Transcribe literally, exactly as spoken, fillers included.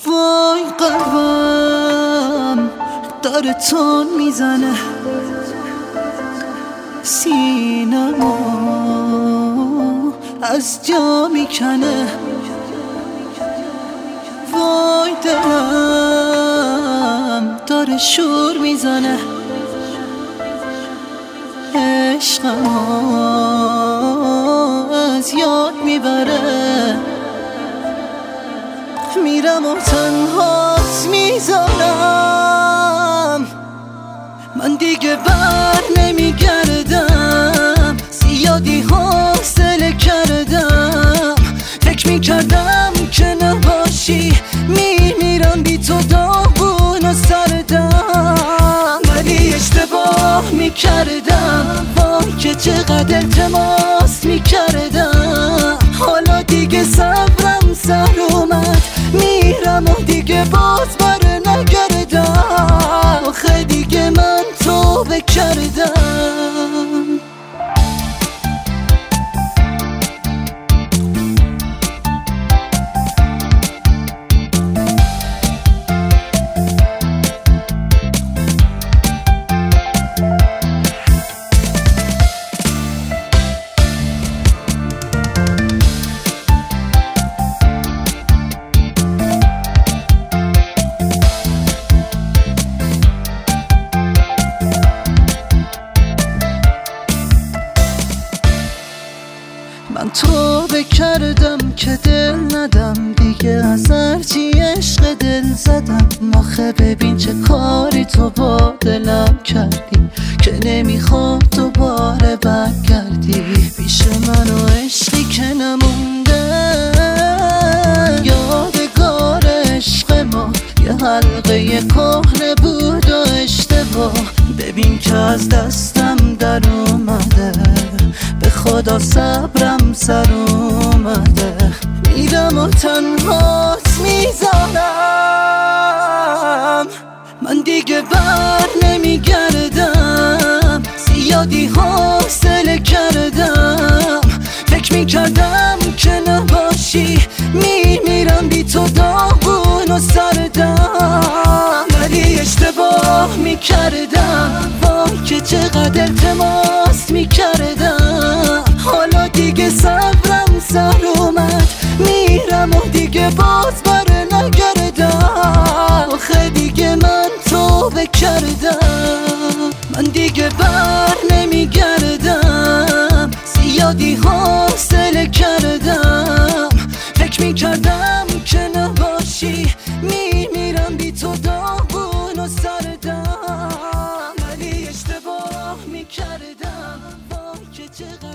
وای قلبم داره تون میزنه، سینمو از جا میکنه. وای دلم داره شور میزنه، عشقم از یاد میبره. میرم و تنهات میذارم، من دیگه بر نمیگردم. زیادی حوصله کردم، فکر میکردم که نباشی. میمیرم بی تو داغون و سردم، ولی اشتباه میکردم. وای که چقدر التماس میکردم، حالا دیگه صبرم سر اومد. میرم و دیگه باز بر نگردم، آخه دیگه من توبه کردم. من توبه کردم که دل ندم دیگه، از هرچی عشق دل زدم. آخه ببین چه کاری تو با دلم کردی، که نمیخواد دوباره برگردی. پیش من و عشقی که نمونده، یادگار عشق ما یه حلقه کهنه بود و اشتباه. ببین که از دستم در اومده، به خدا صبرم سر اومده. میرم و تنهات میذارم، من دیگه بر نمیگردم. زیادی حوصله کردم، فکر میکردم که نباشی. میمیرم بی تو داغون و سردم، ولی اشتباه میکردم. وای که چقدر التماس میکردم، حالا دیگه صبرم سر اومد. میرم و دیگه باز بر نگردم، آخه دیگه من توبه کردم. من دیگه بر نمیگردم، زیادی حوصله کردم. فکر میکردم که نباشی. میمیرم بی تو داغون و سردم، ولی اشتباه میکردم. وای که چقدر